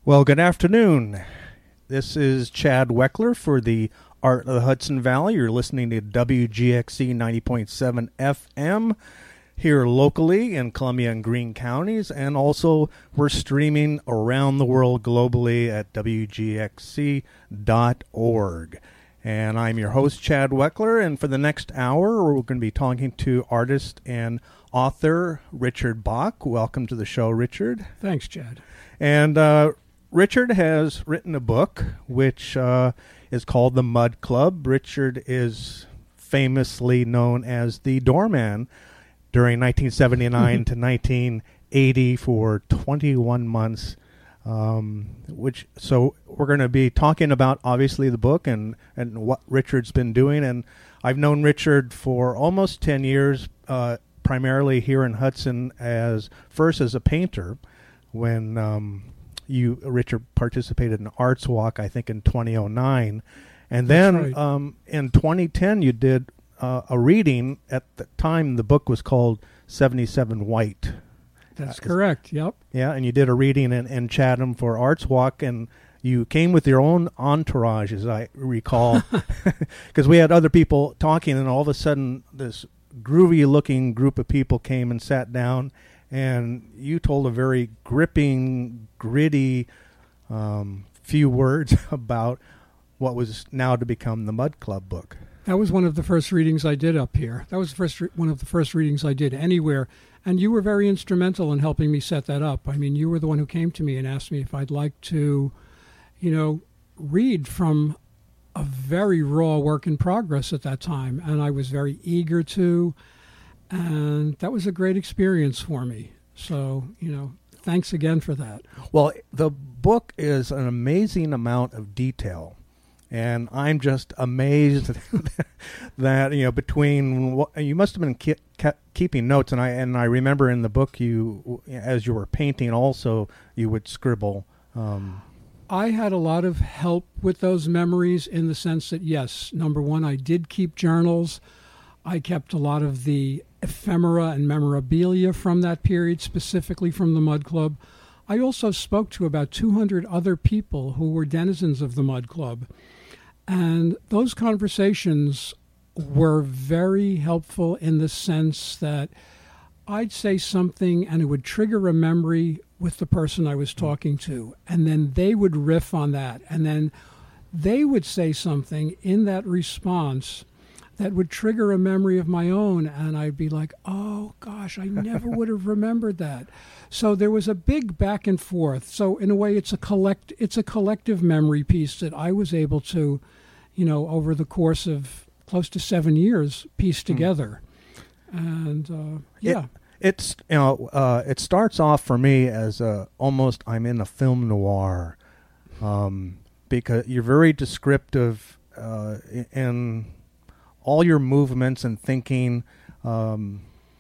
Well, good afternoon. This is Chad Weckler for the Art of the Hudson Valley. You're listening to WGXC 90.7 FM here locally in Columbia and Greene counties, and also we're streaming around the world globally at WGXC.org. And I'm your host, Chad Weckler, and for the next hour, we're going to be talking to artist and author Richard Bach. Welcome to the show, Richard. Thanks, Chad. And Richard has written a book which is called The Mud Club. Richard is famously known as the doorman during 1979 to 1980 for 21 months. So we're going to be talking about, obviously, the book and what Richard's been doing. And I've known Richard for almost 10 years, primarily here in Hudson, first as a painter, when Richard participated in Arts Walk, I think, in 2009. And then right. In 2010, you did a reading. At the time, the book was called 77 White. That's correct, yep. Yeah, and you did a reading in Chatham for Arts Walk, and you came with your own entourage, as I recall, because we had other people talking, and all of a sudden this groovy-looking group of people came and sat down, and you told a very gripping, gritty few words about what was now to become the Mud Club book. That was one of the first readings I did up here. That was one of the first readings I did anywhere. And you were very instrumental in helping me set that up. I mean, you were the one who came to me and asked me if I'd like to, read from a very raw work in progress at that time. And I was very eager to. And that was a great experience for me. So, thanks again for that. Well, the book is an amazing amount of detail. And I'm just amazed that between what you must have been keeping notes, and I remember in the book you, as you were painting, also you would scribble. I had a lot of help with those memories in the sense that, yes, number one, I did keep journals. I kept a lot of the ephemera and memorabilia from that period, specifically from the Mud Club. I also spoke to about 200 other people who were denizens of the Mud Club. And those conversations were very helpful in the sense that I'd say something and it would trigger a memory with the person I was talking to. And then they would riff on that. And then they would say something in that response that would trigger a memory of my own. And I'd be like, oh, gosh, I never would have remembered that. So there was a big back and forth. So in a way, it's a collective memory piece that I was able to, over the course of close to 7 years, piece together. And it starts off for me as almost I'm in a film noir, because you're very descriptive in all your movements and thinking. And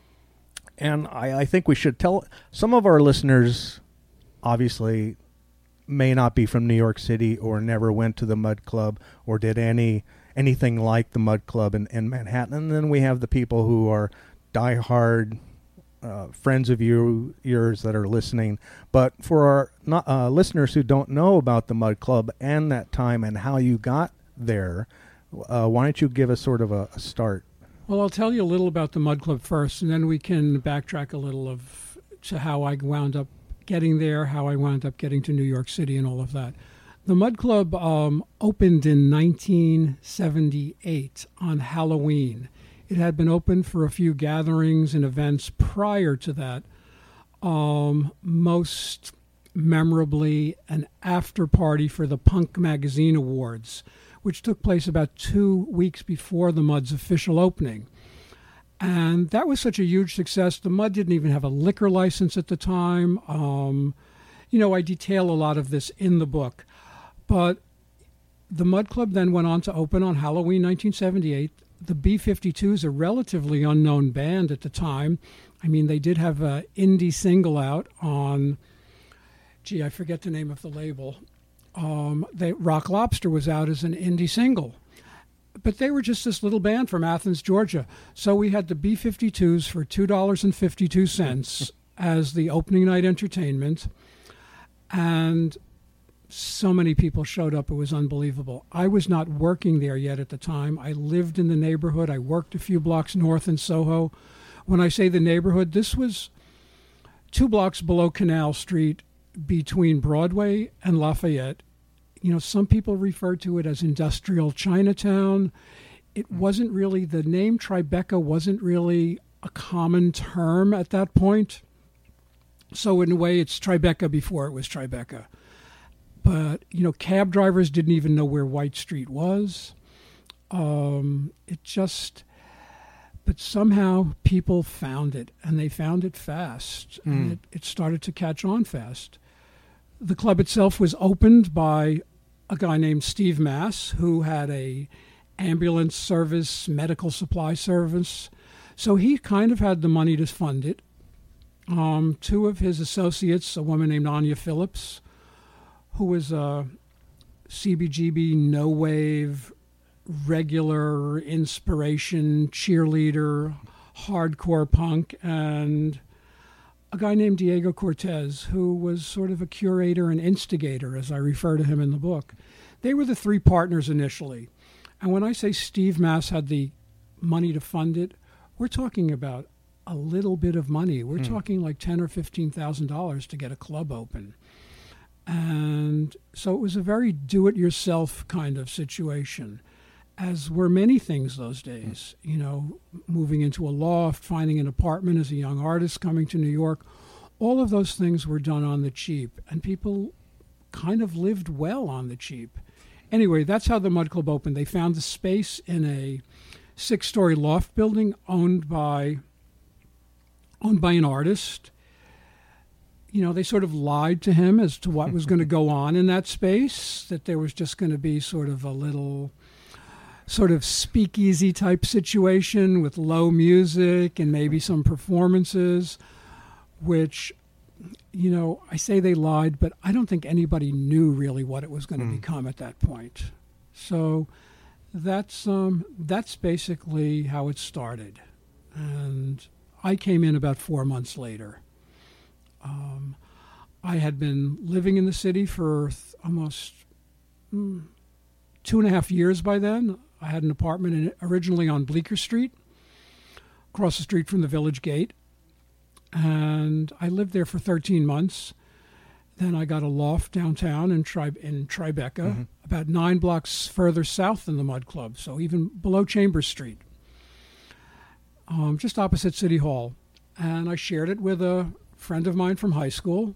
I think we should tell some of our listeners, obviously, may not be from New York City or never went to the Mud Club or did anything like the Mud Club in Manhattan. And then we have the people who are diehard friends of yours that are listening. But for our listeners who don't know about the Mud Club and that time and how you got there, why don't you give us sort of a start? Well, I'll tell you a little about the Mud Club first, and then we can backtrack a little to how I wound up getting there, how I wound up getting to New York City and all of that. The Mud Club opened in 1978 on Halloween. It had been open for a few gatherings and events prior to that, most memorably an after party for the Punk Magazine Awards, which took place about 2 weeks before the Mud's official opening. And that was such a huge success. The Mud didn't even have a liquor license at the time. I detail a lot of this in the book. But the Mud Club then went on to open on Halloween 1978. The B-52s, a relatively unknown band at the time. I mean, they did have an indie single out on, I forget the name of the label. Rock Lobster was out as an indie single. But they were just this little band from Athens, Georgia. So we had the B-52s for $2.52 as the opening night entertainment. And So many people showed up. It was unbelievable. I was not working there yet at the time. I lived in the neighborhood. I worked a few blocks north in Soho. When I say the neighborhood, this was 2 blocks below Canal Street between Broadway and Lafayette. You know, some people refer to it as industrial Chinatown. It wasn't really, the name Tribeca wasn't really a common term at that point. So in a way, it's Tribeca before it was Tribeca. But, you know, cab drivers didn't even know where White Street was. But somehow people found it, and they found it fast. And it started to catch on fast. The club itself was opened by a guy named Steve Mass, who had a ambulance service, medical supply service. So he kind of had the money to fund it. 2 of his associates, a woman named Anya Phillips, who was a CBGB no-wave, regular inspiration, cheerleader, hardcore punk, and a guy named Diego Cortez, who was sort of a curator and instigator, as I refer to him in the book. They were the 3 partners initially. And when I say Steve Mass had the money to fund it, we're talking about a little bit of money. We're talking like $10,000 or $15,000 to get a club open. And so it was a very do-it-yourself kind of situation, as were many things those days. You know, moving into a loft, finding an apartment as a young artist coming to New York. All of those things were done on the cheap, and people kind of lived well on the cheap. Anyway, that's how the Mud Club opened. They found the space in a 6-story loft building owned by an artist. You know, they sort of lied to him as to what was going to go on in that space, that there was just going to be sort of a little sort of speakeasy type situation with low music and maybe some performances, which, you know, I say they lied, but I don't think anybody knew really what it was going to become at that point. So that's basically how it started. And I came in about 4 months later. I had been living in the city for almost 2.5 years by then. I had an apartment originally on Bleecker Street, across the street from the Village Gate. And I lived there for 13 months. Then I got a loft downtown in Tribeca, about 9 blocks further south than the Mud Club, so even below Chambers Street, just opposite City Hall. And I shared it with a friend of mine from high school.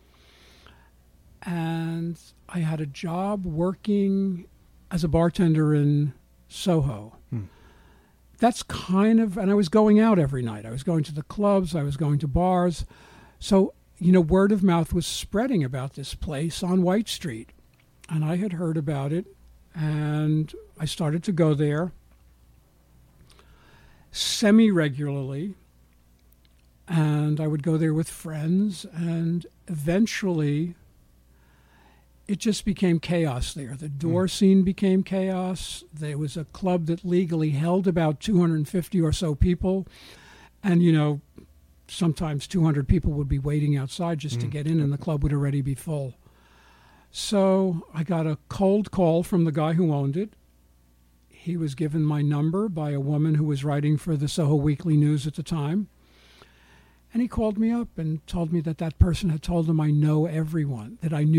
And I had a job working as a bartender in Soho. That's kind of, and I was going out every night. I was going to the clubs, I was going to bars. So, you know, word of mouth was spreading about this place on White Street. And I had heard about it, and I started to go there semi-regularly. And I would go there with friends, and eventually it just became chaos there. The door scene became chaos. There was a club that legally held about 250 or so people. And, you know, sometimes 200 people would be waiting outside just to get in, and the club would already be full. So I got a cold call from the guy who owned it. He was given my number by a woman who was writing for the Soho Weekly News at the time. And he called me up and told me that that person had told him I knew everyone.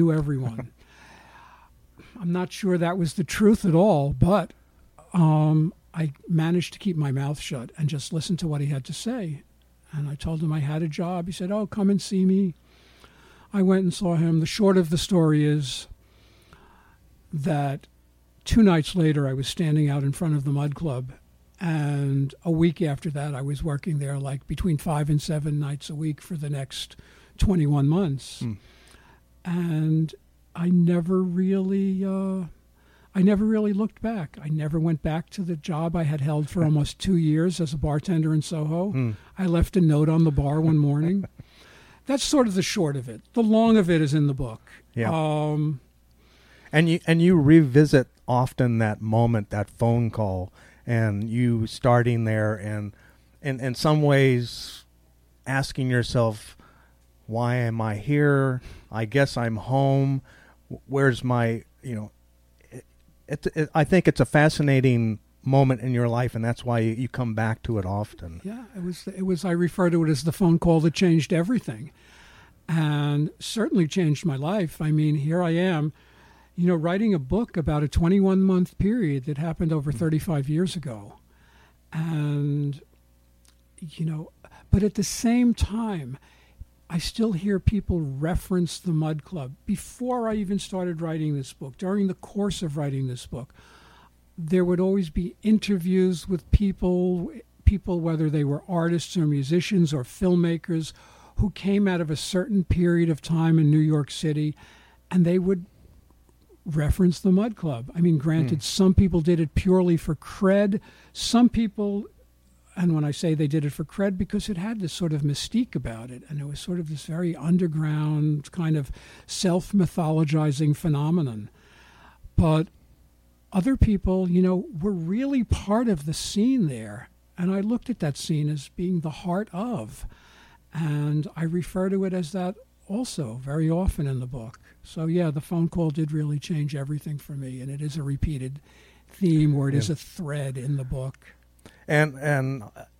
I'm not sure that was the truth at all, but I managed to keep my mouth shut and just listen to what he had to say. And I told him I had a job. He said, "Oh, come and see me." I went and saw him. The short of the story is that 2 nights later, I was standing out in front of the Mud Club. And a week after that, I was working there like between 5 and 7 nights a week for the next 21 months. And I never really looked back. I never went back to the job I had held for almost 2 years as a bartender in Soho. I left a note on the bar one morning. That's sort of the short of it. The long of it is in the book. Yeah. And you revisit often that moment, that phone call, and you starting there, and in some ways asking yourself, why am I here? I guess I'm home. where's my, I think it's a fascinating moment in your life, and that's why you come back to it often. Yeah, it was. I refer to it as the phone call that changed everything, and certainly changed my life. I mean, here I am, writing a book about a 21-month period that happened over 35 years ago, and but at the same time, I still hear people reference the Mud Club. Before I even started writing this book, during the course of writing this book, there would always be interviews with people, whether they were artists or musicians or filmmakers, who came out of a certain period of time in New York City, and they would reference the Mud Club. I mean, granted, some people did it purely for cred. Some people, and when I say they did it for cred, because it had this sort of mystique about it, and it was sort of this very underground kind of self-mythologizing phenomenon. But other people, were really part of the scene there. And I looked at that scene as being the heart of. And I refer to it as that also very often in the book. So, yeah, the phone call did really change everything for me. And it is a repeated theme, or it is a thread in the book. And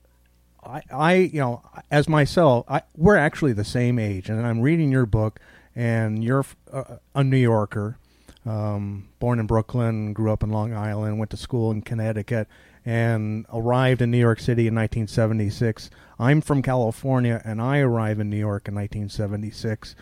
I as myself, we're actually the same age. And I'm reading your book, and you're a New Yorker. Born in Brooklyn, grew up in Long Island, went to school in Connecticut, and arrived in New York City in 1976. I'm from California, and I arrived in New York in 1976.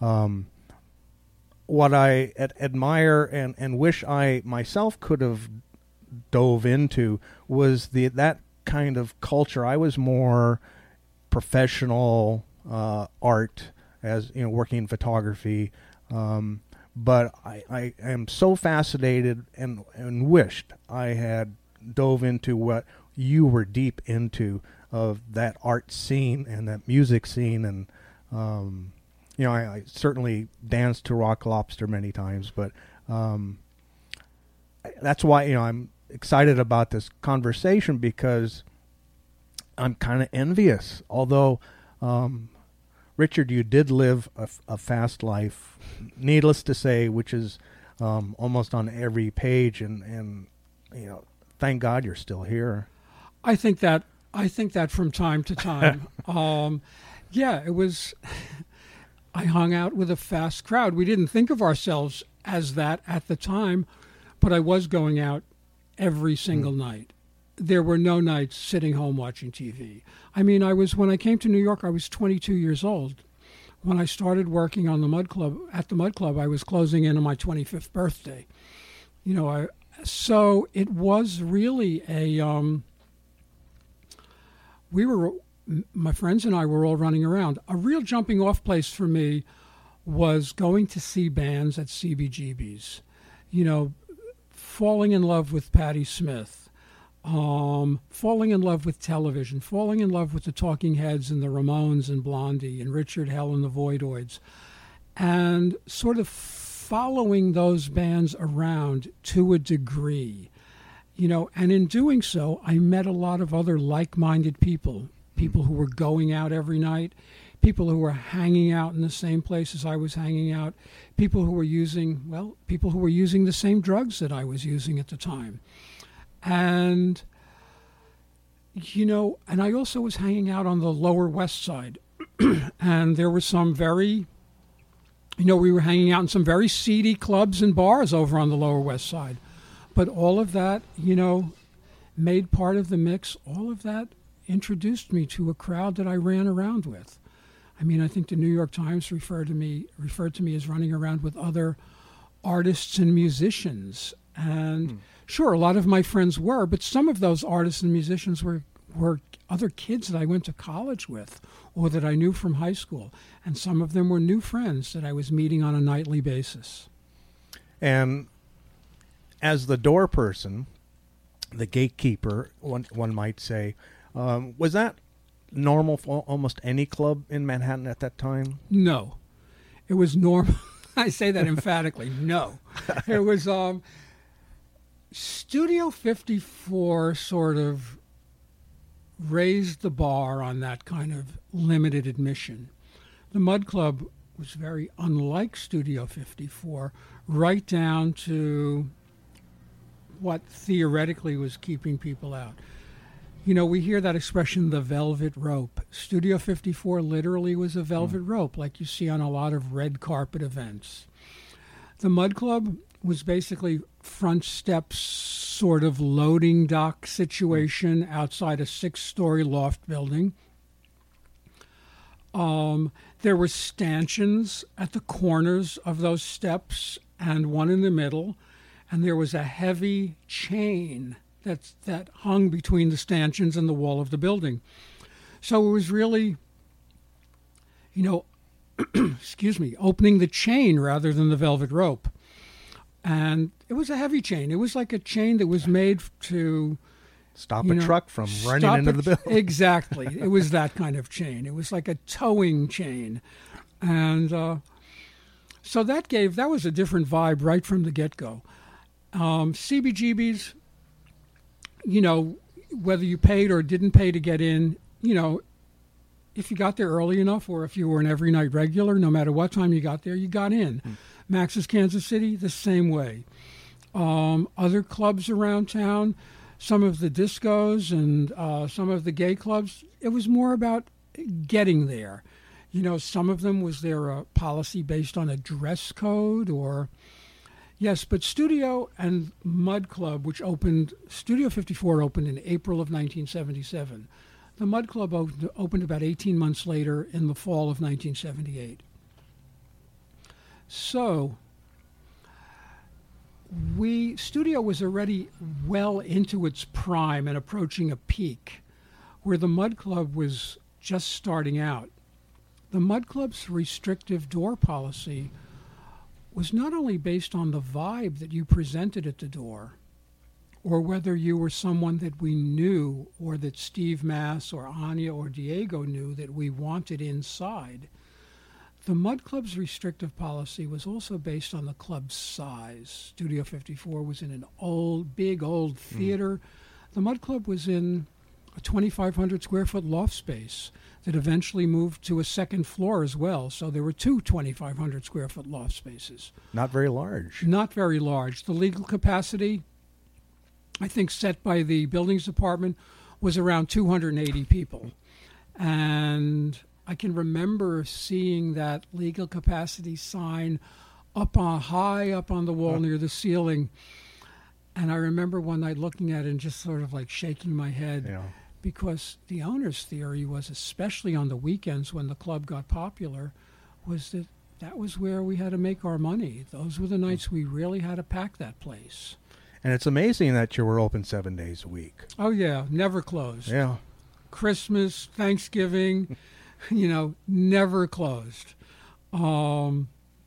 What I admire and wish I myself could have dove into was that kind of culture. I was more professional art, as working in photography. But I am so fascinated and wished I had dove into what you were deep into, of that art scene and that music scene. And, I certainly danced to Rock Lobster many times, but that's why, I'm excited about this conversation, because I'm kind of envious. Although, Richard, you did live a fast life, needless to say, which is almost on every page, and thank God you're still here. I think that from time to time. It was. I hung out with a fast crowd. We didn't think of ourselves as that at the time, but I was going out every single night. There were no nights sitting home watching TV. I mean, when I came to New York, I was 22 years old. When I started working on the Mud Club, I was closing in on my 25th birthday. So it was really my friends and I were all running around. A real jumping off place for me was going to see bands at CBGB's. Falling in love with Patti Smith. Falling in love with television, falling in love with the Talking Heads and the Ramones and Blondie and Richard Hell and the Voidoids, and sort of following those bands around to a degree, and in doing so, I met a lot of other like-minded people who were going out every night, people who were hanging out in the same places I was hanging out, people who were using the same drugs that I was using at the time. And, and I also was hanging out on the Lower West Side. And there were some we were hanging out in some very seedy clubs and bars over on the Lower West Side. But all of that, made part of the mix. All of that introduced me to a crowd that I ran around with. I mean, I think the New York Times referred to me as running around with other artists and musicians. And sure, a lot of my friends were, but some of those artists and musicians were other kids that I went to college with or that I knew from high school. And some of them were new friends that I was meeting on a nightly basis. And as the door person, the gatekeeper, one might say, was that normal for almost any club in Manhattan at that time? No. It was normal. I say that emphatically. No. It was Studio 54 sort of raised the bar on that kind of limited admission. The Mud Club was very unlike Studio 54, right down to what theoretically was keeping people out. You know, we hear that expression, the velvet rope. Studio 54 literally was a velvet rope, like you see on a lot of red carpet events. The Mud Club was basically front steps, sort of loading dock situation outside a 6-story loft building. There were stanchions at the corners of those steps and one in the middle, and there was a heavy chain that hung between the stanchions and the wall of the building. So it was really, you know, excuse me, opening the chain rather than the velvet rope. And it was a heavy chain. It was like a chain that was made to stop a truck from running into the building. Exactly. It was that kind of chain. It was like a towing chain. And so that was a different vibe right from the get-go. CBGB's, you know, whether you paid or didn't pay to get in, you know, if you got there early enough or if you were an every night regular, no matter what time you got there, you got in. Max's Kansas City, the same way. Other clubs around town, some of the discos and some of the gay clubs, it was more about getting there. You know, some of them was there a policy based on a dress code or... Yes, but Studio and Mud Club, which opened, Studio 54 opened in April of 1977. The Mud Club opened about 18 months later in the fall of 1978. So, Studio was already well into its prime and approaching a peak, where the Mud Club was just starting out. The Mud Club's restrictive door policy was not only based on the vibe that you presented at the door, or whether you were someone that we knew, or that Steve Mass or Anya or Diego knew that we wanted inside. The Mud Club's restrictive policy was also based on the club's size. Studio 54 was in an big old theater. The Mud Club was in a 2,500 square foot loft space that eventually moved to a second floor as well. So there were two 2,500 square foot loft spaces. Not very large. Not very large. The legal capacity, I think, set by the buildings department was around 280 people. And I can remember seeing that legal capacity sign high up on the wall near the ceiling. And I remember one night looking at it and just sort of like shaking my head. Yeah. Because the owner's theory was, especially on the weekends when the club got popular, was that was where we had to make our money. Those were the nights we really had to pack that place. And it's amazing that you were open 7 days a week. Oh, yeah. Never closed. Yeah. Christmas, Thanksgiving, you know, never closed. And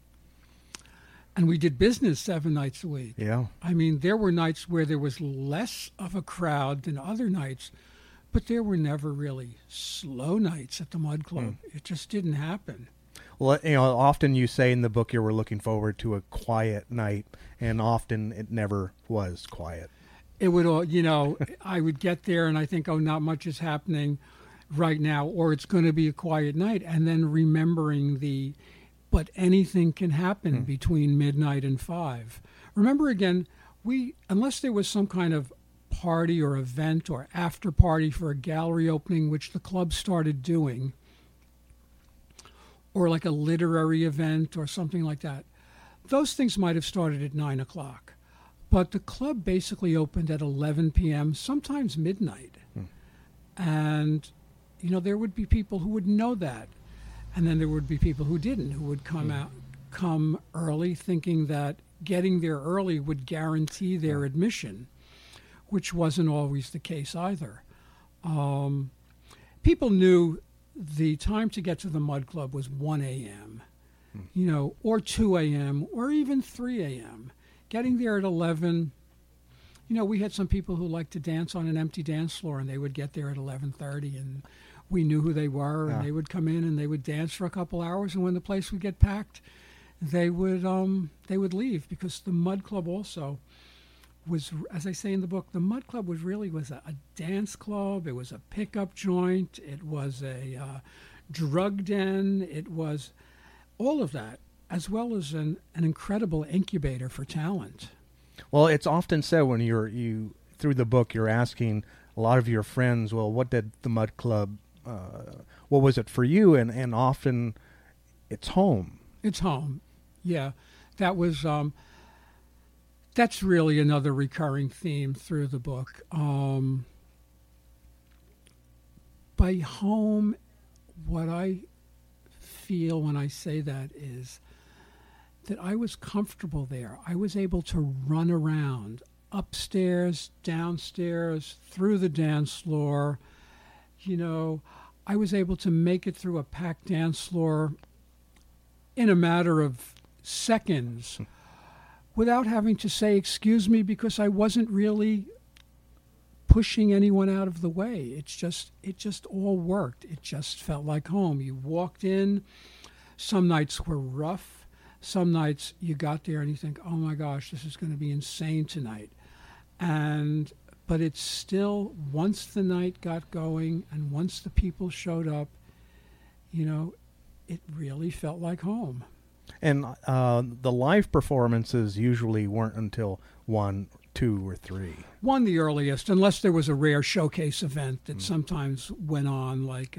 we did business 7 nights a week. Yeah. I mean, there were nights where there was less of a crowd than other nights, but there were never really slow nights at the Mud Club. It just didn't happen. Well, you know, often you say in the book you were looking forward to a quiet night, and often it never was quiet. It would all, you know, I would get there and I think, oh, not much is happening right now, or it's going to be a quiet night, and then remembering but anything can happen between midnight and 5. Remember again, unless there was some kind of party or event or after party for a gallery opening, which the club started doing, or like a literary event or something like that, those things might have started at 9 o'clock. But the club basically opened at 11 p.m., sometimes midnight. And, you know, there would be people who would know that. And then there would be people who didn't, who would come early thinking that getting there early would guarantee their admission, which wasn't always the case either. People knew the time to get to the Mud Club was 1 a.m., you know, or 2 a.m., or even 3 a.m. Getting there at 11, you know, we had some people who liked to dance on an empty dance floor, and they would get there at 11:30, and we knew who they were, and they would come in and they would dance for a couple hours, and when the place would get packed, they would leave, because the Mud Club also was, as I say in the book, the Mud Club was a dance club. It was a pickup joint. It was a drug den. It was all of that, as well as an incredible incubator for talent. Well, it's often said when you through the book, you're asking a lot of your friends, well, what did the Mud Club, what was it for you? And often it's home. It's home. Yeah. That was, that's really another recurring theme through the book. By home, what I feel when I say that is that I was comfortable there. I was able to run around upstairs, downstairs, through the dance floor. You know, I was able to make it through a packed dance floor in a matter of seconds without having to say, excuse me, because I wasn't really pushing anyone out of the way. It just all worked. It just felt like home. You walked in. Some nights were rough. Some nights you got there and you think, oh my gosh, this is going to be insane tonight. But it's still, once the night got going and once the people showed up, you know, it really felt like home. And the live performances usually weren't until 1, 2, or 3. One, the earliest, unless there was a rare showcase event that sometimes went on, like,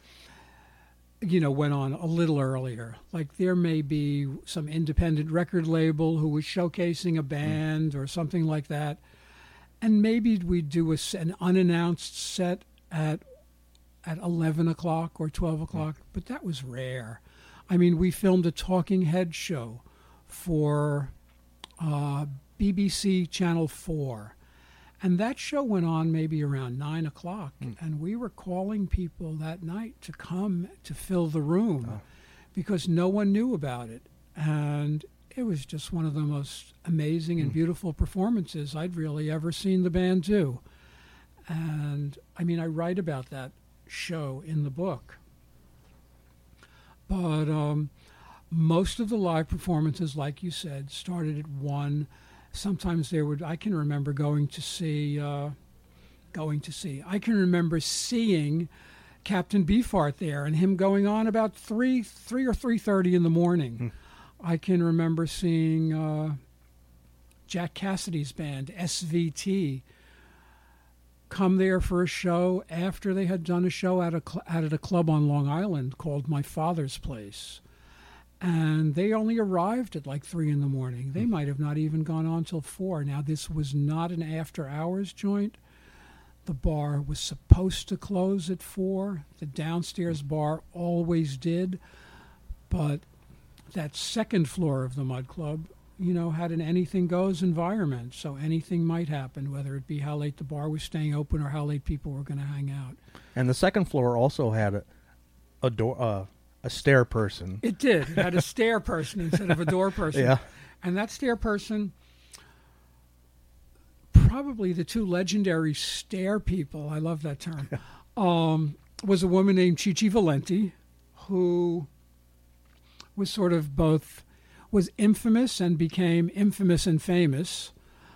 went on a little earlier. Like there may be some independent record label who was showcasing a band or something like that. And maybe we'd do an unannounced set at 11 o'clock or 12 o'clock, but that was rare. I mean, we filmed a Talking Head show for BBC Channel 4. And that show went on maybe around 9 o'clock. And we were calling people that night to come to fill the room because no one knew about it. And it was just one of the most amazing and beautiful performances I'd really ever seen the band do. And, I mean, I write about that show in the book. But most of the live performances, like you said, started at 1. Sometimes I can remember I can remember seeing Captain Beefheart there and him going on about 3 or 3:30 in the morning. I can remember seeing Jack Cassidy's band, SVT, come there for a show after they had done a show at a club on Long Island called My Father's Place. And they only arrived at like 3 in the morning. They might have not even gone on till 4. Now, this was not an after-hours joint. The bar was supposed to close at 4. The downstairs bar always did. But that second floor of the Mud Club, you know, had an anything-goes environment. So anything might happen, whether it be how late the bar was staying open or how late people were going to hang out. And the second floor also had a door... a stair person. It did. It had a stair person instead of a door person. Yeah. And that stair person, probably the two legendary stair people, I love that term, was a woman named Chichi Valenti, who was sort of both, was infamous and became infamous and famous.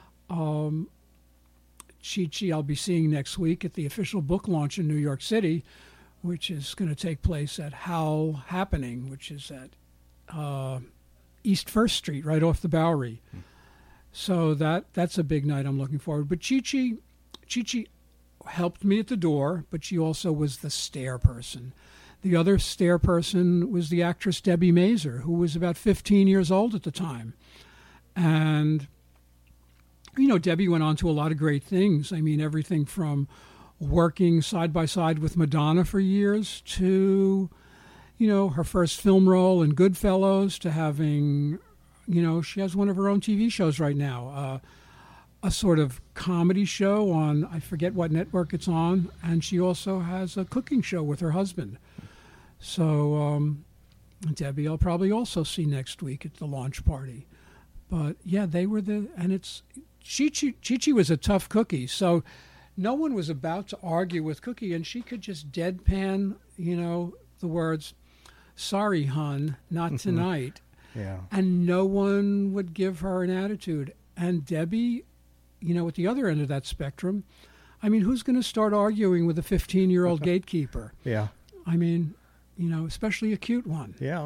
Chichi I'll be seeing next week at the official book launch in New York City, which is going to take place at Howl Happening, which is at East 1st Street, right off the Bowery. So that's a big night I'm looking forward. But Chichi helped me at the door, but she also was the stair person. The other stair person was the actress Debbie Mazur, who was about 15 years old at the time. And, you know, Debbie went on to a lot of great things. I mean, everything from working side by side with Madonna for years to, you know, her first film role in Goodfellas to having, you know, she has one of her own TV shows right now, a sort of comedy show on, I forget what network it's on, and she also has a cooking show with her husband. So Debbie I'll probably also see next week at the launch party. But yeah, they were Chichi was a tough cookie, so no one was about to argue with Cookie, and she could just deadpan, you know, the words, "Sorry, hon, not tonight." Yeah. And no one would give her an attitude. And Debbie, you know, at the other end of that spectrum, I mean, who's going to start arguing with a 15-year-old gatekeeper? Yeah. I mean, you know, especially a cute one. Yeah.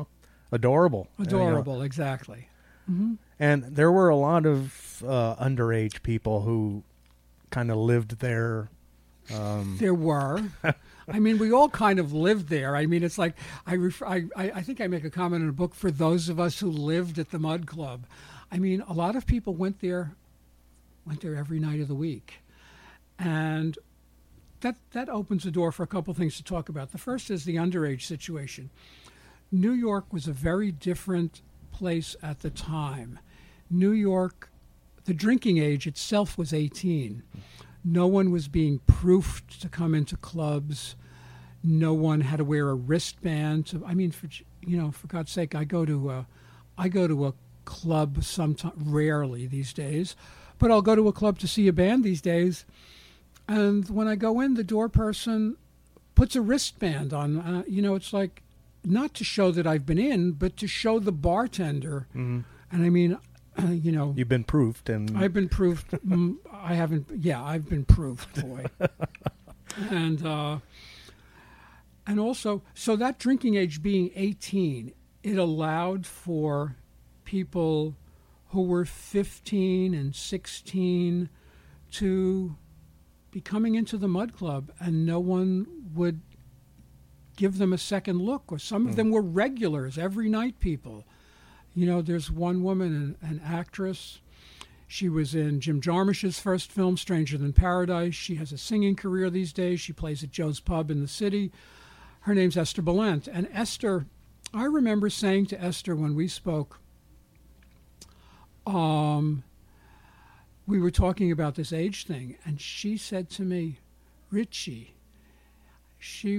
adorable. Adorable, exactly. Mm-hmm. And there were a lot of underage people who kind of lived there. There were. I mean, we all kind of lived there. I mean, it's like I think I make a comment in a book for those of us who lived at the Mud Club. I mean, a lot of people went there every night of the week, and that opens the door for a couple things to talk about. The first is the underage situation. New York was a very different place at the time. New York, the drinking age itself was 18. No one was being proofed to come into clubs. No one had to wear a wristband. For God's sake, I go to a club sometime, rarely these days, but I'll go to a club to see a band these days. And when I go in, the door person puts a wristband on. It's like not to show that I've been in, but to show the bartender. Mm-hmm. And I mean, you've been proofed, and I've been proofed. I haven't. Yeah, I've been proofed, boy. And also, so that drinking age being 18, it allowed for people who were 15 and 16 to be coming into the Mud Club, and no one would give them a second look. Or some of them were regulars, every night people. There's one woman, an actress. She was in Jim Jarmusch's first film, Stranger Than Paradise. She has a singing career these days. She plays at Joe's Pub in the city. Her name's Esther Ballant. And Esther, I remember saying to Esther when we spoke, we were talking about this age thing, and she said to me, Richie, she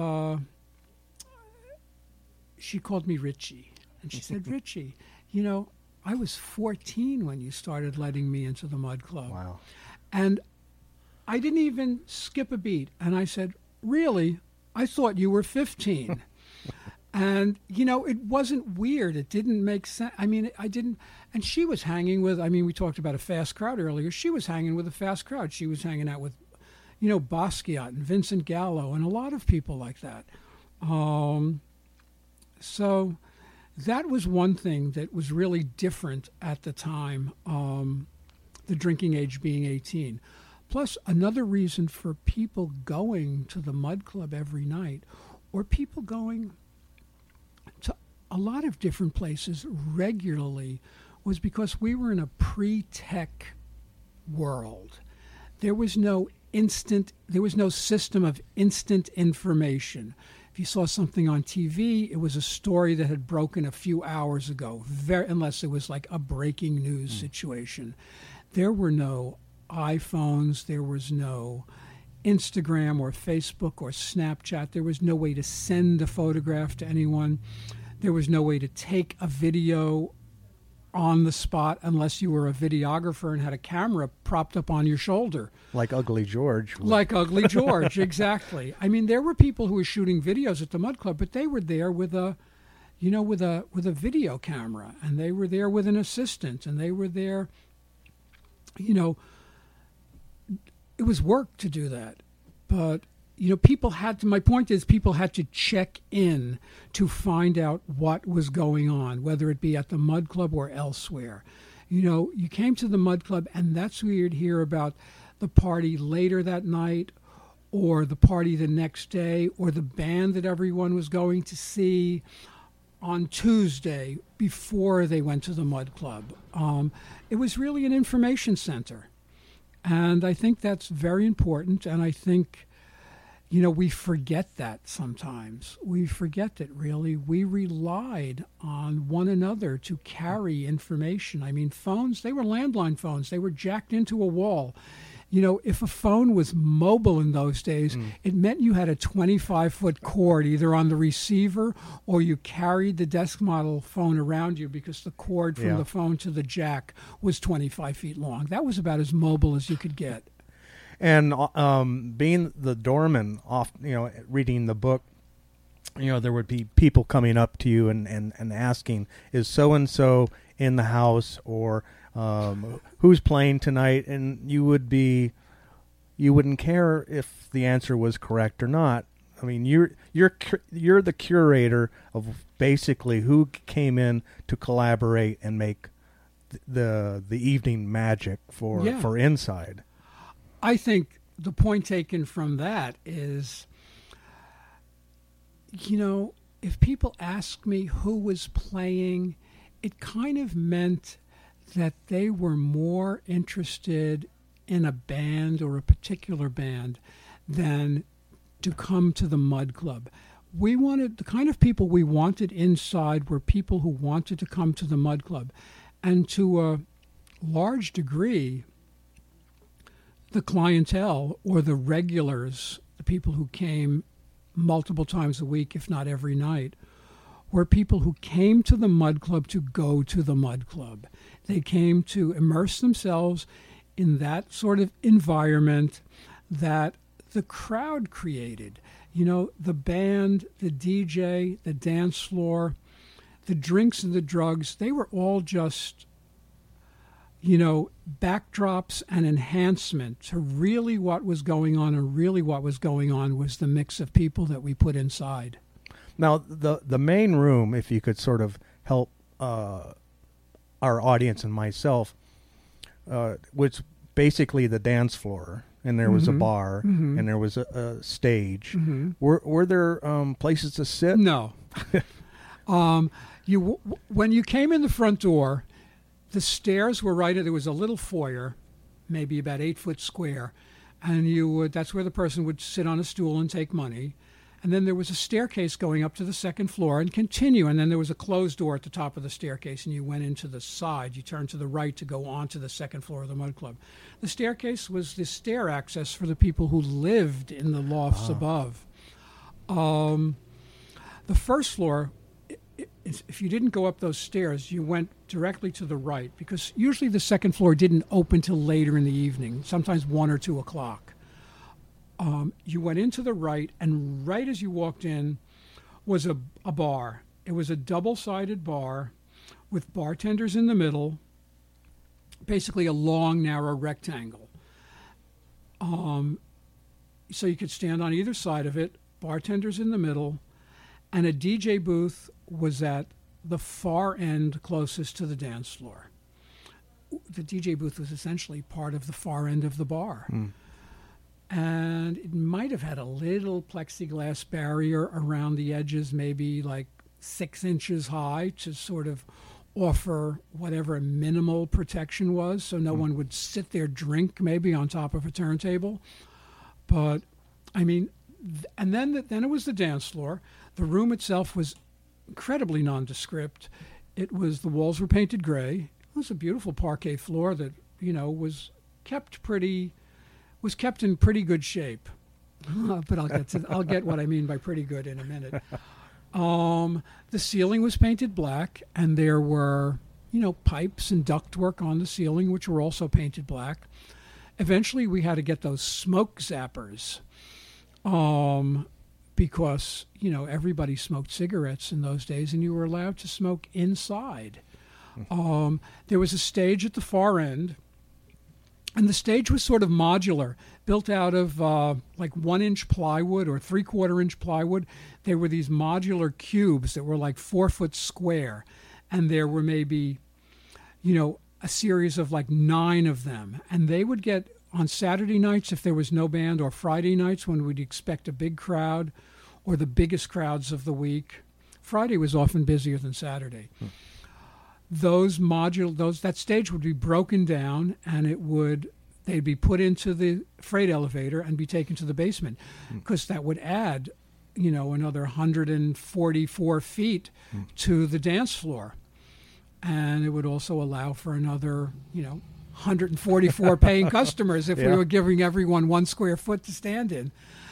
called me Richie. And she said, Richie, I was 14 when you started letting me into the Mud Club. Wow. And I didn't even skip a beat. And I said, really? I thought you were 15. And, it wasn't weird. It didn't make sense. I mean, I didn't. And she was hanging with, we talked about a fast crowd earlier. She was hanging with a fast crowd. She was hanging out with, Basquiat and Vincent Gallo and a lot of people like that. So that was one thing that was really different at the time, the drinking age being 18. Plus, another reason for people going to the Mud Club every night, or people going to a lot of different places regularly, was because we were in a pre-tech world. There was no system of instant information. If you saw something on TV, it was a story that had broken a few hours ago, unless it was like a breaking news situation. There were no iPhones, there was no Instagram or Facebook or Snapchat. There was no way to send a photograph to anyone. There was no way to take a video on the spot unless you were a videographer and had a camera propped up on your shoulder. Like Ugly George. Like Ugly George, exactly. I mean, there were people who were shooting videos at the Mud Club, but they were there with a video camera, and they were there with an assistant, and they were there, it was work to do that. But, my point is people had to check in to find out what was going on, whether it be at the Mud Club or elsewhere. You came to the Mud Club, and that's where you'd hear about the party later that night, or the party the next day, or the band that everyone was going to see on Tuesday before they went to the Mud Club. It was really an information center. And I think that's very important, and I think we forget that sometimes. We forget that, really. We relied on one another to carry information. I mean, phones, they were landline phones. They were jacked into a wall. If a phone was mobile in those days, it meant you had a 25-foot cord either on the receiver or you carried the desk model phone around you because the cord from the phone to the jack was 25 feet long. That was about as mobile as you could get. And being the doorman, reading the book, there would be people coming up to you and asking, is so-and-so in the house, or who's playing tonight? And you wouldn't care if the answer was correct or not. I mean, you're the curator of basically who came in to collaborate and make the evening magic for Inside. I think the point taken from that is, if people ask me who was playing, it kind of meant that they were more interested in a band or a particular band than to come to the Mud Club. The kind of people we wanted inside were people who wanted to come to the Mud Club. And to a large degree, the clientele or the regulars, the people who came multiple times a week, if not every night, were people who came to the Mud Club to go to the Mud Club. They came to immerse themselves in that sort of environment that the crowd created. The band, the DJ, the dance floor, the drinks and the drugs, they were all just, backdrops and enhancement to really what was going on, and really what was going on was the mix of people that we put inside. Now, the main room, if you could sort of help our audience and myself, was basically the dance floor, and there was a bar, and there was a stage. Were there places to sit? No. When you came in the front door, the stairs were there was a little foyer, maybe about 8 foot square, and that's where the person would sit on a stool and take money. And then there was a staircase going up to the second floor and continue. And then there was a closed door at the top of the staircase, and you went into the side. You turned to the right to go on to the second floor of the Mud Club. The staircase was the stair access for the people who lived in the lofts above. The first floor, if you didn't go up those stairs, you went directly to the right, because usually the second floor didn't open till later in the evening, sometimes 1 or 2 o'clock. You went into the right, and right as you walked in was a bar. It was a double-sided bar with bartenders in the middle, basically a long, narrow rectangle. So you could stand on either side of it, bartenders in the middle, and a DJ booth was at the far end closest to the dance floor. The DJ booth was essentially part of the far end of the bar. And it might have had a little plexiglass barrier around the edges, maybe like 6 inches high, to sort of offer whatever minimal protection was, so no one would sit there, drink maybe on top of a turntable. But, I mean, and then it was the dance floor. The room itself was incredibly nondescript. The walls were painted gray. It was a beautiful parquet floor that, was kept in pretty good shape. But I'll get what I mean by pretty good in a minute. The ceiling was painted black, and there were, pipes and ductwork on the ceiling, which were also painted black. Eventually, we had to get those smoke zappers, because, everybody smoked cigarettes in those days, and you were allowed to smoke inside. There was a stage at the far end, and the stage was sort of modular, built out of like 1-inch plywood or 3/4-inch plywood. They were these modular cubes that were like 4 foot square, and there were maybe, a series of like 9 of them. And they would get, on Saturday nights if there was no band, or Friday nights when we'd expect a big crowd, or the biggest crowds of the week. Friday was often busier than Saturday. That stage would be broken down, and they'd be put into the freight elevator and be taken to the basement, because that would add, another 144 feet to the dance floor. And it would also allow for another, 144 paying customers if we were giving everyone 1 square foot to stand in.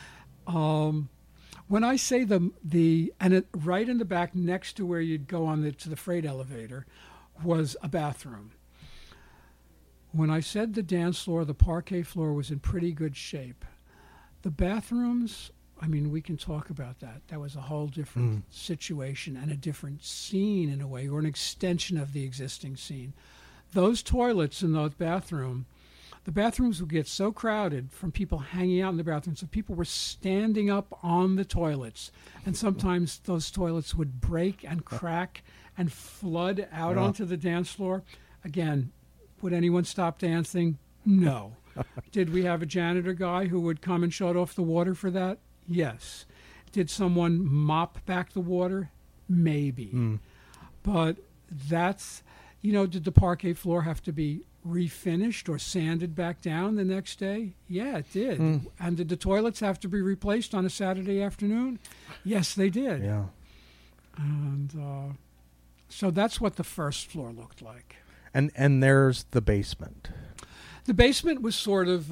When I say right in the back next to where you'd go to the freight elevator was a bathroom. When I said the dance floor, the parquet floor was in pretty good shape. The bathrooms, we can talk about that. That was a whole different situation and a different scene in a way, or an extension of the existing scene. Those toilets in that bathroom, The bathrooms would get so crowded from people hanging out in the bathrooms, so people were standing up on the toilets. And sometimes those toilets would break and crack and flood out onto the dance floor. Again, would anyone stop dancing? No. Did we have a janitor guy who would come and shut off the water for that? Yes. Did someone mop back the water? Maybe. But that's, did the parquet floor have to be refinished or sanded back down the next day? Yeah, it did. And did the toilets have to be replaced on a Saturday afternoon? Yes, they did. Yeah. And so that's what the first floor looked like. And there's the basement. The basement was sort of,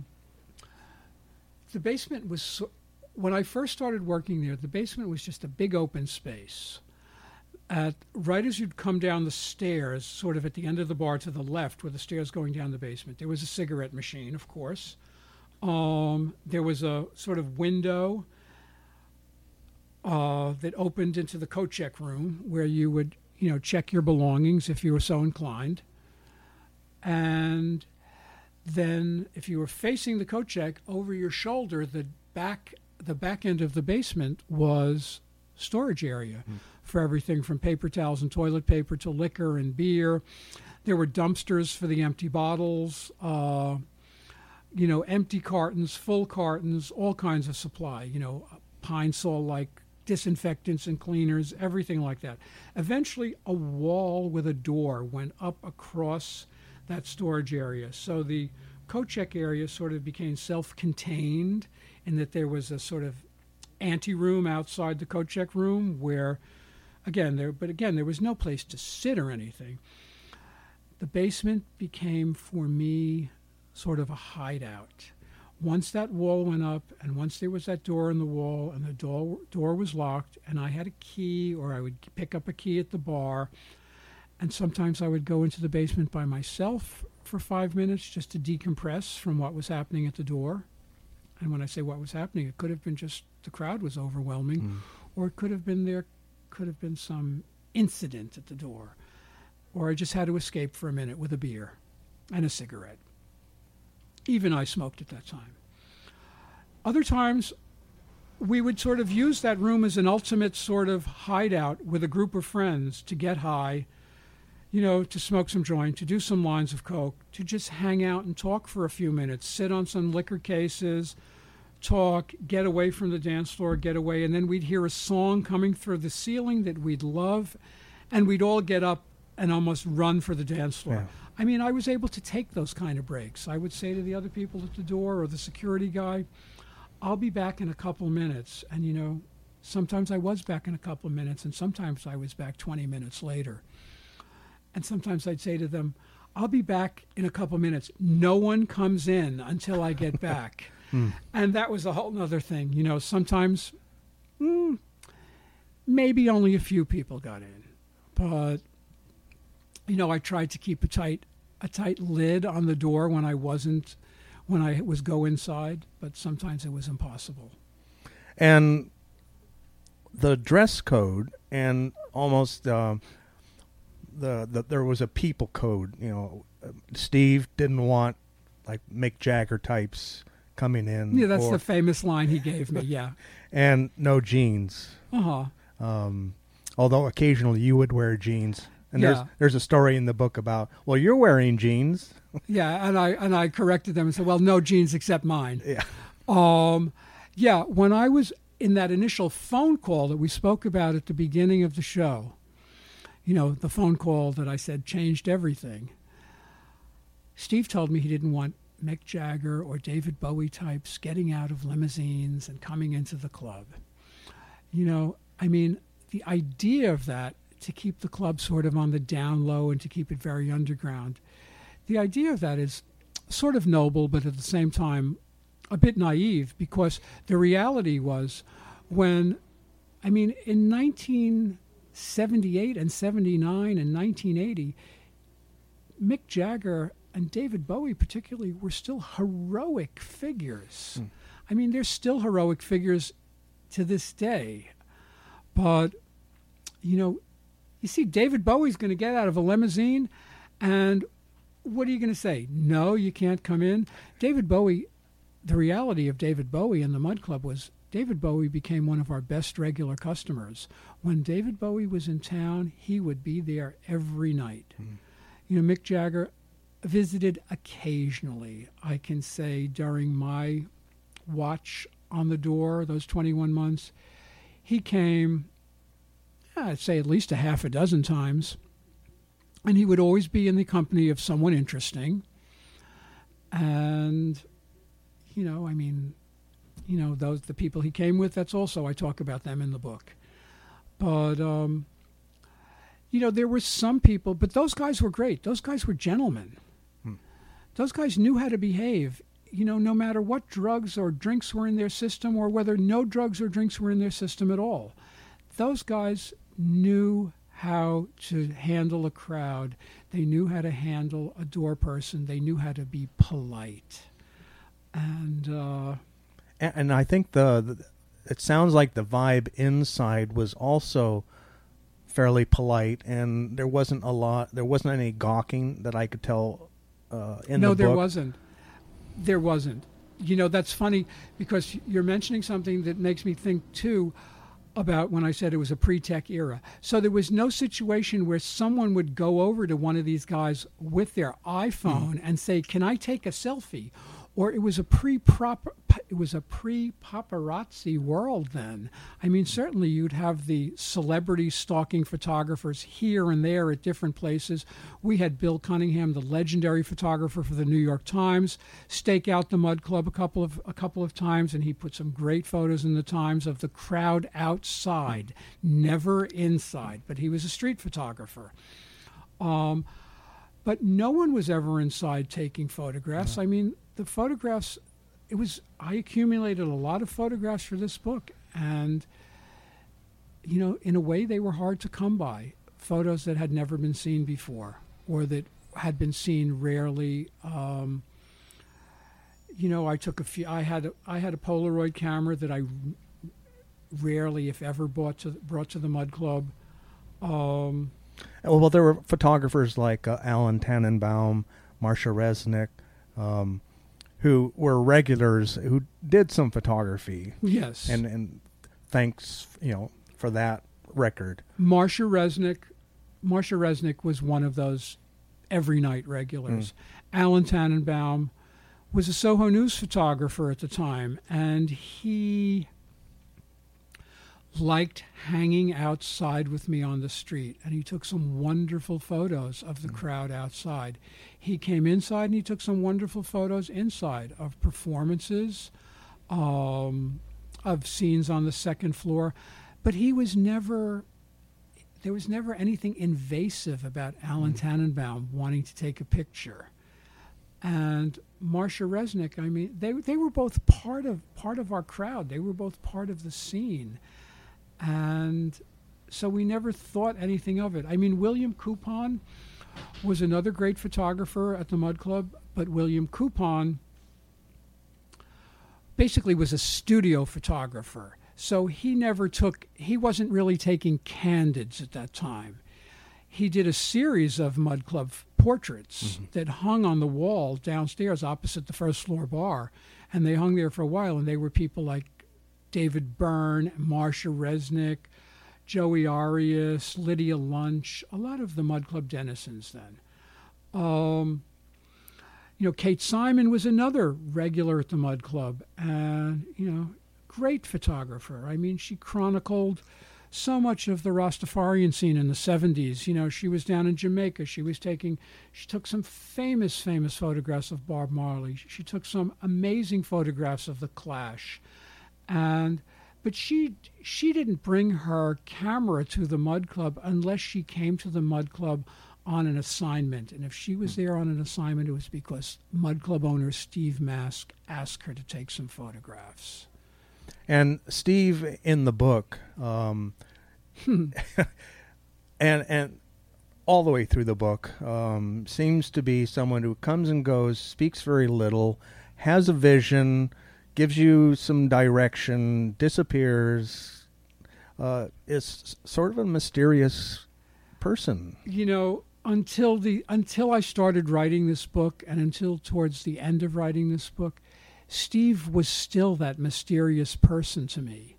when I first started working there, the basement was just a big open space. Right as you'd come down the stairs, sort of at the end of the bar to the left, where the stairs going down the basement, there was a cigarette machine, of course. There was a sort of window that opened into the coat check room, where you would, check your belongings if you were so inclined. And then if you were facing the coat check, over your shoulder, the back end of the basement was storage area for everything from paper towels and toilet paper to liquor and beer. There were dumpsters for the empty bottles, empty cartons, full cartons, all kinds of supply, Pine Sol like disinfectants and cleaners, everything like that. Eventually, a wall with a door went up across that storage area. So the coat check area sort of became self-contained in that there was a sort of ante-room outside the coat check room where, again, there was no place to sit or anything. The basement became, for me, sort of a hideout. Once that wall went up and once there was that door in the wall and the door was locked and I had a key, or I would pick up a key at the bar, and sometimes I would go into the basement by myself for 5 minutes just to decompress from what was happening at the door. And when I say what was happening, it could have been just the crowd was overwhelming, or it could have been some incident at the door, or I just had to escape for a minute with a beer and a cigarette. Even I smoked at that time. Other times, we would sort of use that room as an ultimate sort of hideout with a group of friends to get high, to smoke some joint, to do some lines of coke, to just hang out and talk for a few minutes, sit on some liquor cases, talk, get away from the dance floor, get away, and then we'd hear a song coming through the ceiling that we'd love, and we'd all get up and almost run for the dance floor. Yeah. I mean, I was able to take those kind of breaks. I would say to the other people at the door or the security guy, I'll be back in a couple minutes. And, sometimes I was back in a couple of minutes, and sometimes I was back 20 minutes later. And sometimes I'd say to them, I'll be back in a couple minutes. No one comes in until I get back. And that was a whole other thing. Sometimes maybe only a few people got in. But, I tried to keep a tight lid on the door when I was go inside, but sometimes it was impossible. And the dress code and almost there was a people code. Steve didn't want like Mick Jagger types coming in. Yeah, that's the famous line he gave me. Yeah, and no jeans. Although occasionally you would wear jeans. And there's a story in the book about, well, you're wearing jeans. Yeah, and I corrected them and said, well, no jeans except mine. Yeah. When I was in that initial phone call that we spoke about at the beginning of the show, the phone call that I said changed everything, Steve told me he didn't want Mick Jagger or David Bowie types getting out of limousines and coming into the club. The idea of that, to keep the club sort of on the down low and to keep it very underground. The idea of that is sort of noble, but at the same time a bit naive, because the reality was in 1978 and 79 and 1980, Mick Jagger and David Bowie particularly were still heroic figures. They're still heroic figures to this day. But, you see, David Bowie's going to get out of a limousine, and what are you going to say? No, you can't come in. David Bowie, the reality of David Bowie and the Mud Club was David Bowie became one of our best regular customers. When David Bowie was in town, he would be there every night. You know, Mick Jagger visited occasionally. I can say during my watch on the door, those 21 months, he came, I'd say at least a half a dozen times. And he would always be in the company of someone interesting. And, you know, I mean, you know, the people he came with, that's also, I talk about them in the book. But, you know, there were some people, but those guys were great. Those guys were gentlemen. Those guys knew how to behave, you know, no matter what drugs or drinks were in their system or whether no drugs or drinks were in their system at all. Those guys knew how to handle a crowd. They knew how to handle a door person. They knew how to be polite. And I think it sounds like the vibe inside was also fairly polite, and there wasn't any gawking that I could tell in the book. No, there wasn't. There wasn't. You know, that's funny because you're mentioning something that makes me think, too, about when I said it was a pre-tech era. So there was no situation where someone would go over to one of these guys with their iPhone and say, "Can I take a selfie?" Or it was a pre-paparazzi world then. I mean, certainly you'd have the celebrity stalking photographers here and there at different places. We had Bill Cunningham, the legendary photographer for the New York Times, stake out the Mud Club a couple of times, and he put some great photos in the Times of the crowd outside, never inside. But he was a street photographer. But no one was ever inside taking photographs. I mean, the photographs, I accumulated a lot of photographs for this book. And, you know, in a way, they were hard to come by. Photos that had never been seen before or that had been seen rarely. You know, I took a few. I had a Polaroid camera that I rarely, if ever, brought to the Mud Club. Well, there were photographers like Alan Tannenbaum, Marcia Resnick, who were regulars who did some photography. Yes. And thanks, you know, for that record. Marcia Resnick was one of those every night regulars. Alan Tannenbaum was a Soho News photographer at the time, and he liked hanging outside with me on the street, and he took some wonderful photos of the crowd outside. He came inside and he took some wonderful photos inside of performances, of scenes on the second floor, but there was never anything invasive about Alan Tannenbaum wanting to take a picture. And Marcia Resnick, I mean, they were both part of our crowd. They were both part of the scene. And so we never thought anything of it. I mean, William Coupon was another great photographer at the Mud Club, but William Coupon basically was a studio photographer. So he wasn't really taking candids at that time. He did a series of Mud Club portraits that hung on the wall downstairs opposite the first floor bar. And they hung there for a while, and they were people like David Byrne, Marcia Resnick, Joey Arias, Lydia Lunch, a lot of the Mud Club denizens then. You know, Kate Simon was another regular at the Mud Club, and, you know, great photographer. I mean, she chronicled so much of the Rastafarian scene in the 70s. You know, she was down in Jamaica. She took some famous photographs of Bob Marley. She took some amazing photographs of the Clash. But she didn't bring her camera to the Mud Club unless she came to the Mud Club on an assignment. And if she was there on an assignment, it was because Mud Club owner Steve Mask asked her to take some photographs. And Steve in the book, and all the way through the book, seems to be someone who comes and goes, speaks very little, has a vision, gives you some direction, disappears, is sort of a mysterious person. You know, until I started writing this book, and until towards the end of writing this book, Steve was still that mysterious person to me.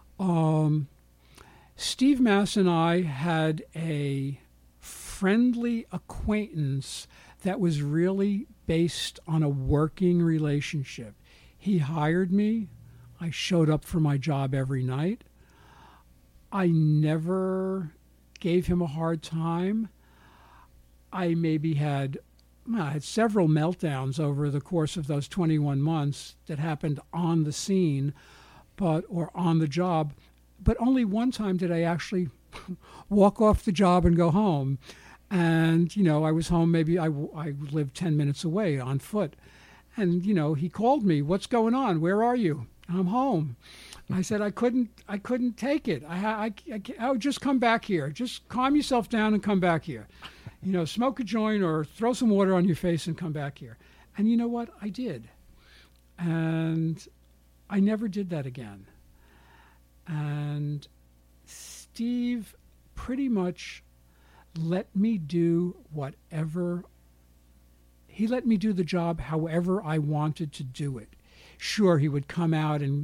Steve Mass and I had a friendly acquaintance that was really based on a working relationship. He hired me. I showed up for my job every night. I never gave him a hard time. I had several meltdowns over the course of those 21 months that happened on the scene, or on the job. But only one time did I actually walk off the job and go home. And, I was home, maybe I lived 10 minutes away on foot. And, he called me, "What's going on? Where are you?" "I'm home." I said, I couldn't take it. I would just come back here. Just calm yourself down and come back here. Smoke a joint or throw some water on your face and come back here. And you know what? I did. And I never did that again. And Steve pretty much let me do whatever. He let me do the job however I wanted to do it. Sure, he would come out and,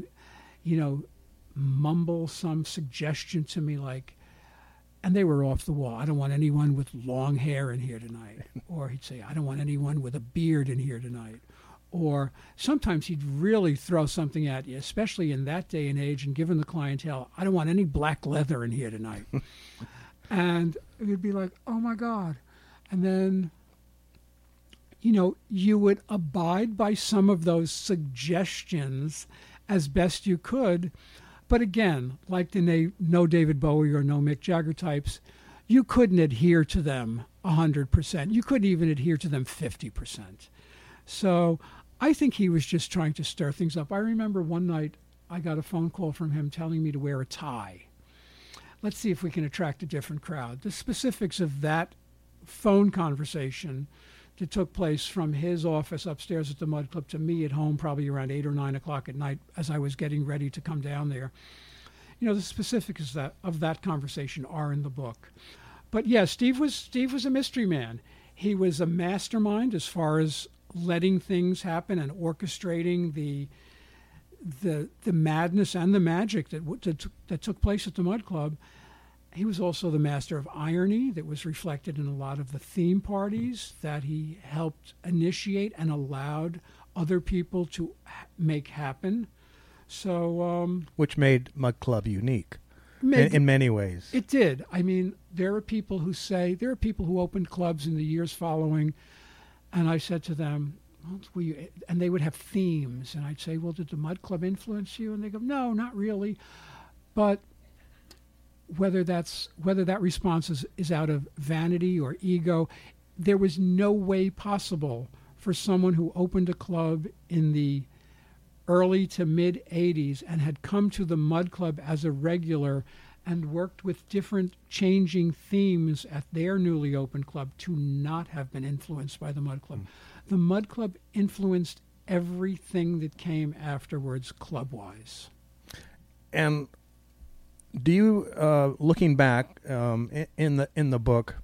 mumble some suggestion to me like, and they were off the wall. "I don't want anyone with long hair in here tonight." Or he'd say, "I don't want anyone with a beard in here tonight." Or sometimes he'd really throw something at you, especially in that day and age and given the clientele, "I don't want any black leather in here tonight." And you'd be like, "Oh my God." And then, you would abide by some of those suggestions as best you could. But again, like the no David Bowie or no Mick Jagger types, you couldn't adhere to them 100%. You couldn't even adhere to them 50%. So I think he was just trying to stir things up. I remember one night I got a phone call from him telling me to wear a tie. Let's see if we can attract a different crowd. The specifics of that phone conversation that took place from his office upstairs at the Mud Club to me at home probably around 8 or 9 o'clock at night as I was getting ready to come down there. The specifics of that conversation are in the book. But yeah, Steve was a mystery man. He was a mastermind as far as letting things happen and orchestrating the madness and the magic that took place at the Mud Club. He was also the master of irony that was reflected in a lot of the theme parties that he helped initiate and allowed other people to make happen. So, which made Mud Club unique in many ways. It did. I mean, there are people who opened clubs in the years following, and I said to them, and they would have themes, and I'd say, "Well, did the Mud Club influence you?" And they go, "No, not really." But whether that response is out of vanity or ego, there was no way possible for someone who opened a club in the early to mid 80s and had come to the Mud Club as a regular and worked with different changing themes at their newly opened club to not have been influenced by the Mud Club. The Mud Club influenced everything that came afterwards club-wise. And do you, looking back in the book,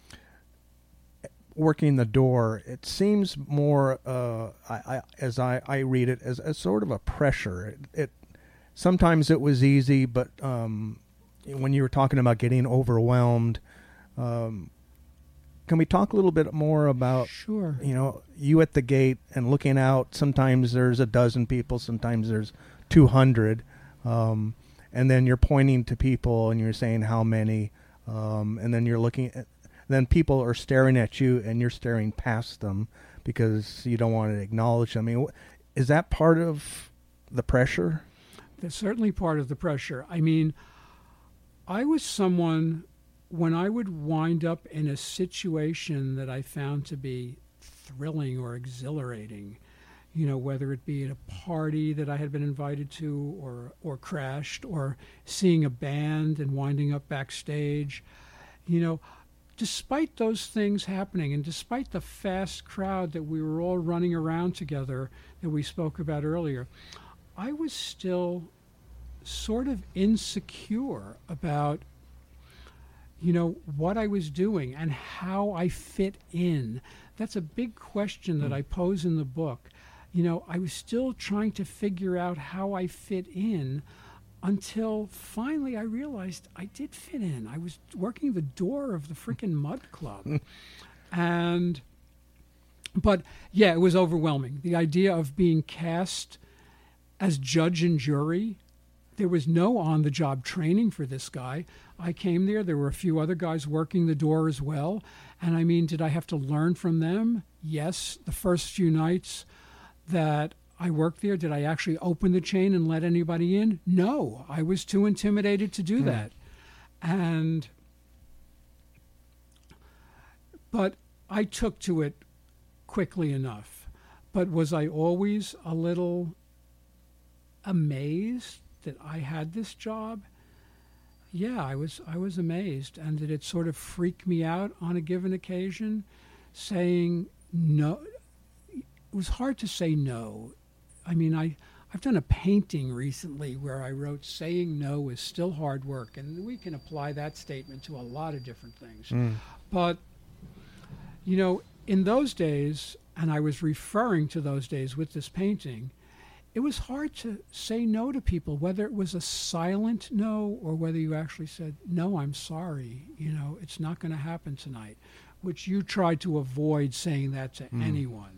working the door, it seems more, as I read it, as sort of a pressure. It sometimes it was easy, but when you were talking about getting overwhelmed, can we talk a little bit more about, Sure. You at the gate and looking out? Sometimes there's a dozen people, sometimes there's 200. And then you're pointing to people and you're saying how many, and then you're looking at, then people are staring at you and you're staring past them because you don't want to acknowledge them. I mean, is that part of the pressure? That's certainly part of the pressure. I mean, I was someone, when I would wind up in a situation that I found to be thrilling or exhilarating, whether it be at a party that I had been invited to or crashed, or seeing a band and winding up backstage, despite those things happening and despite the fast crowd that we were all running around together that we spoke about earlier, I was still sort of insecure about, what I was doing and how I fit in. That's a big question that I pose in the book. I was still trying to figure out how I fit in until finally I realized I did fit in. I was working the door of the freaking Mud Club. But yeah, it was overwhelming. The idea of being cast as judge and jury, there was no on-the-job training for this guy. I came there were a few other guys working the door as well. And I mean, did I have to learn from them? Yes. The first few nights that I worked there, did I actually open the chain and let anybody in? No, I was too intimidated to do that. But I took to it quickly enough. But was I always a little amazed that I had this job? Yeah, I was amazed. And did it sort of freak me out on a given occasion, saying no? It was hard to say no. I mean, I've done a painting recently where I wrote, saying no is still hard work. And we can apply that statement to a lot of different things. But, in those days, and I was referring to those days with this painting, it was hard to say no to people, whether it was a silent no or whether you actually said, no, I'm sorry, it's not going to happen tonight, which you tried to avoid saying that to anyone.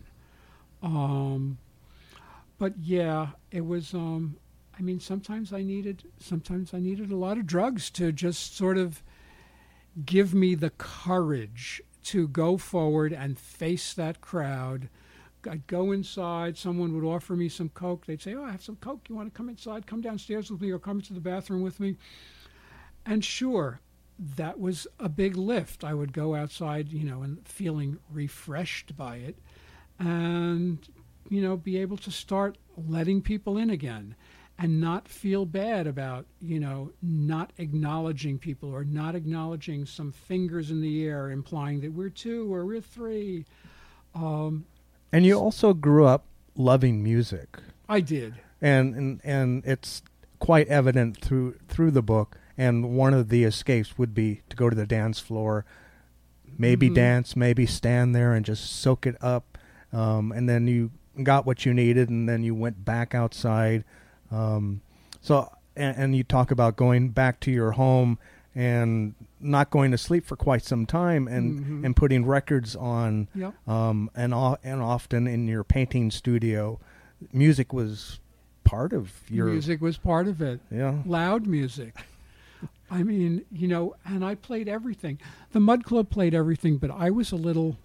But yeah, it was, sometimes I needed a lot of drugs to just sort of give me the courage to go forward and face that crowd. I'd go inside, someone would offer me some Coke. They'd say, I have some Coke. You want to come inside, come downstairs with me, or come into the bathroom with me? And sure, that was a big lift. I would go outside, and feeling refreshed by it and, be able to start letting people in again and not feel bad about, not acknowledging people or not acknowledging some fingers in the air implying that we're two or we're three. And you also grew up loving music. I did. And it's quite evident through the book. And one of the escapes would be to go to the dance floor, maybe dance, maybe stand there and just soak it up. And then you got what you needed, and then you went back outside. And you talk about going back to your home and not going to sleep for quite some time, and putting records on. Yep. And often in your painting studio, music was part of your... Music was part of it. Yeah. Loud music. I mean, and I played everything. The Mud Club played everything, but I was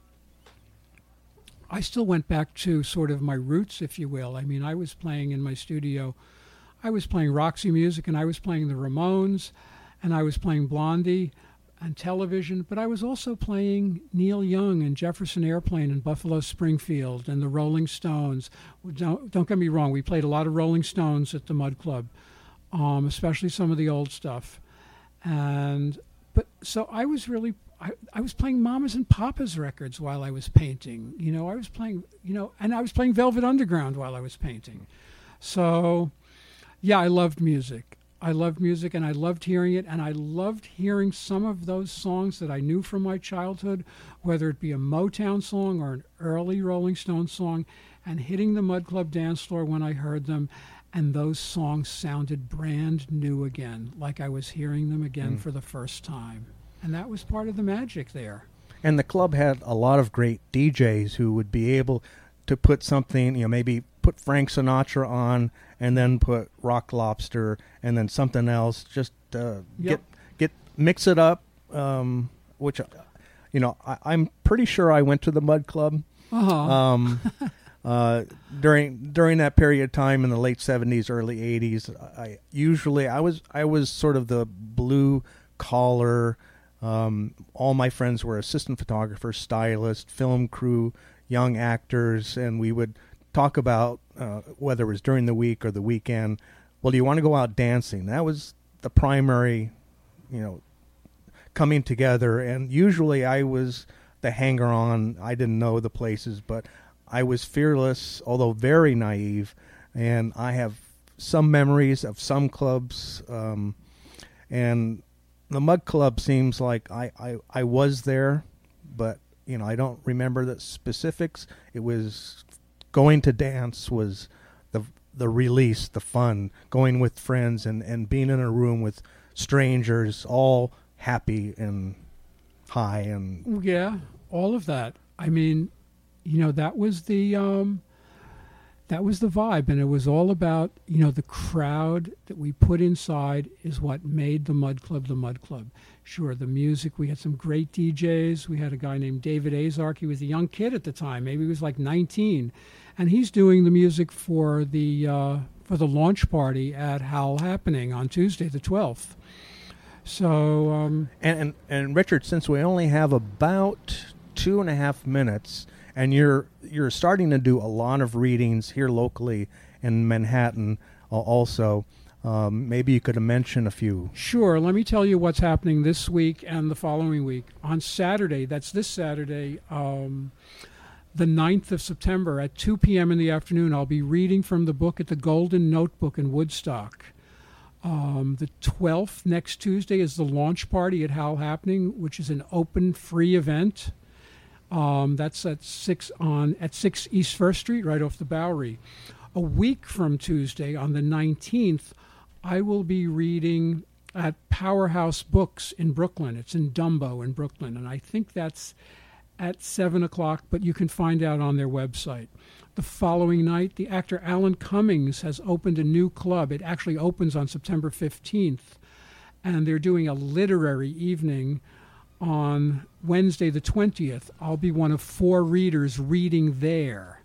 I still went back to sort of my roots, if you will. I mean, I was playing in my studio. I was playing Roxy Music, and I was playing the Ramones, and I was playing Blondie and Television, but I was also playing Neil Young and Jefferson Airplane and Buffalo Springfield and the Rolling Stones. Don't get me wrong, we played a lot of Rolling Stones at the Mud Club, especially some of the old stuff. But so I was really... I was playing Mamas and Papas records while I was painting. I was playing, and I was playing Velvet Underground while I was painting. So, yeah, I loved music. I loved music, and I loved hearing it, and I loved hearing some of those songs that I knew from my childhood, whether it be a Motown song or an early Rolling Stones song, and hitting the Mud Club dance floor when I heard them, and those songs sounded brand new again, like I was hearing them again for the first time. And that was part of the magic there. And the club had a lot of great DJs who would be able to put something, maybe put Frank Sinatra on and then put Rock Lobster and then something else. Just mix it up, which, I'm pretty sure I went to the Mud Club. During that period of time in the late 70s, early 80s. I was sort of the blue collar. All my friends were assistant photographers, stylists, film crew, young actors, and we would talk about whether it was during the week or the weekend. Well, do you want to go out dancing? That was the primary, coming together. And usually I was the hanger-on. I didn't know the places, but I was fearless, although very naive. And I have some memories of some clubs, and the Mud Club seems like I was there, but I don't remember the specifics. It was going to dance was the release, the fun, going with friends and being in a room with strangers, all happy and high and yeah, all of that. I mean, that was the vibe, and it was all about the crowd that we put inside is what made the Mud Club the Mud Club. Sure, the music, we had some great DJs. We had a guy named David Azark. He was a young kid at the time, maybe he was like 19, and he's doing the music for the launch party at Howl Happening on Tuesday the 12th. So and Richard, since we only have about 2.5 minutes, and you're starting to do a lot of readings here locally in Manhattan also, maybe you could mention a few. Sure. Let me tell you what's happening this week and the following week. On Saturday, that's this Saturday, the 9th of September at 2 p.m. in the afternoon, I'll be reading from the book at the Golden Notebook in Woodstock. The 12th, next Tuesday, is the launch party at Howl Happening, which is an open, free event. That's at 6 East First Street, right off the Bowery. A week from Tuesday, on the 19th, I will be reading at Powerhouse Books in Brooklyn. It's in Dumbo in Brooklyn, and I think that's at 7 o'clock, but you can find out on their website. The following night, the actor Alan Cummings has opened a new club. It actually opens on September 15th, and they're doing a literary evening on Wednesday the 20th. I'll be one of 4 readers reading there.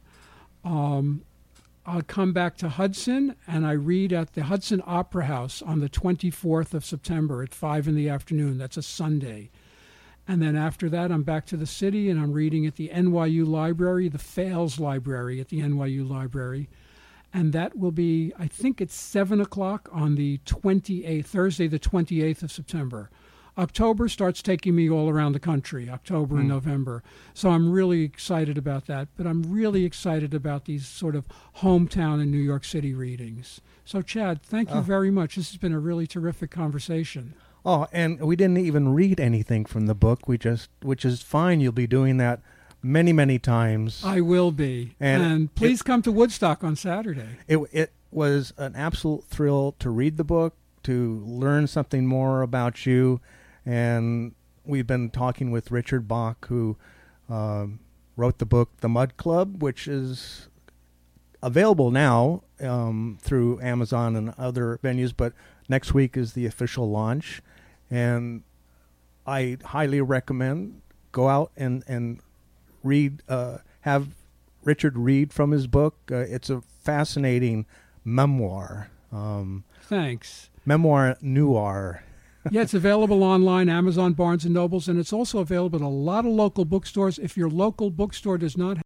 I'll come back to Hudson, and I read at the Hudson Opera House on the 24th of September at 5 in the afternoon. That's a Sunday. And then after that, I'm back to the city, and I'm reading at the NYU Library, the Fales Library at the NYU Library. And that will be, I think it's 7 o'clock on the 28th, Thursday the 28th of September. October starts taking me all around the country, October and November. So I'm really excited about that. But I'm really excited about these sort of hometown and New York City readings. So, Chad, thank you very much. This has been a really terrific conversation. Oh, and we didn't even read anything from the book. Which is fine. You'll be doing that many, many times. I will be. And please come to Woodstock on Saturday. It was an absolute thrill to read the book, to learn something more about you. And we've been talking with Richard Bach, who wrote the book The Mud Club, which is available now through Amazon and other venues, but next week is the official launch. And I highly recommend go out and read, have Richard read from his book. It's a fascinating memoir. Thanks. Memoir noir. Yeah, it's available online, Amazon, Barnes & Nobles, and it's also available at a lot of local bookstores. If your local bookstore does not